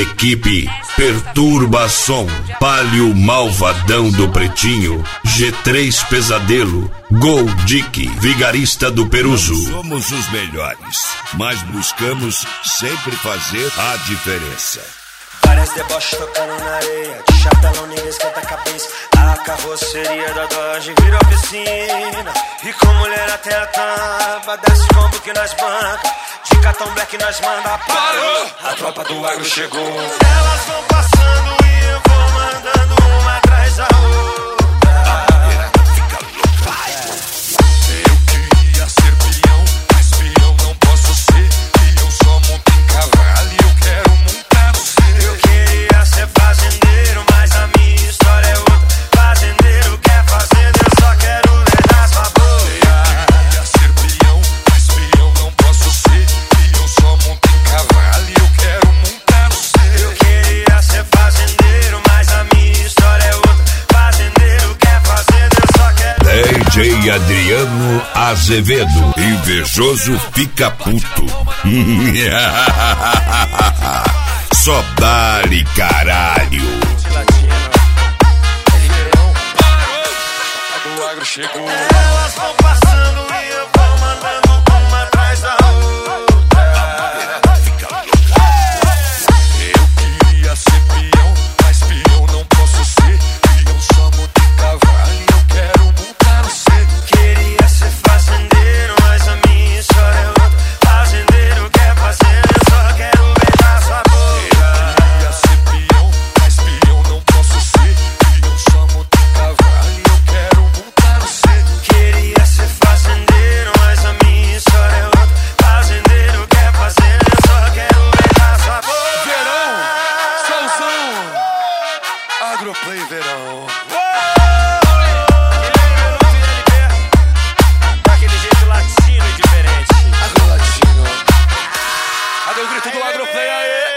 Equipe Perturbação, Palio Malvadão do Pretinho, G3 Pesadelo, Gol Dick, Vigarista do Peruso. Somos os melhores, mas buscamos sempre fazer a diferença. Várias deboches tocando na areia, de chapelão ninguém esquenta a cabeça. A carroceria da Dodge virou piscina, e com mulher até a tampa, desce combo que nós banca, de cartão black nós manda. Parou, a tropa do agro chegou. Elas vão passando e eu vou mandando uma atrás da outra. Fica louco. Eu queria ser peão, mas peão não posso ser. E eu só monto em cavalo e eu quero montar no seu. Eu queria ser fazendeiro, mas a minha história é outra. Fazendeiro quer fazenda, eu só quero ver na sua boca. Eu queria ser peão, mas peão não posso ser. E eu só monto em cavalo e eu quero montar no seu. Eu queria ser fazendeiro, mas a minha história é outra. Fazendeiro quer fazenda, eu só quero. DJ Adriano Azevedo. Invejoso fica puto. Só dá-lhe caralho. Do agro chegou. Elas vão passando e eu vou mandando uma atrás da outra. Fica louco. Eu queria ser peão, mas peão não posso ser. Peão só monto em cavalo e eu quero montar no seu. Queria ser fazendeiro, mas a minha história é outra. Fazendeiro quer fazenda, eu só quero beijar sua boca. Queria ser peão, mas peão não posso ser. Peão só monto em cavalo e eu quero montar no seu. Queria ser fazendeiro, mas a minha história é outra. Fazendeiro quer fazenda, eu só quero beijar sua boca. Verão, solzão, Agroplay verão. Daquele jeito latino e diferente. Agro latino. Cadê o grito do Agroplay aí?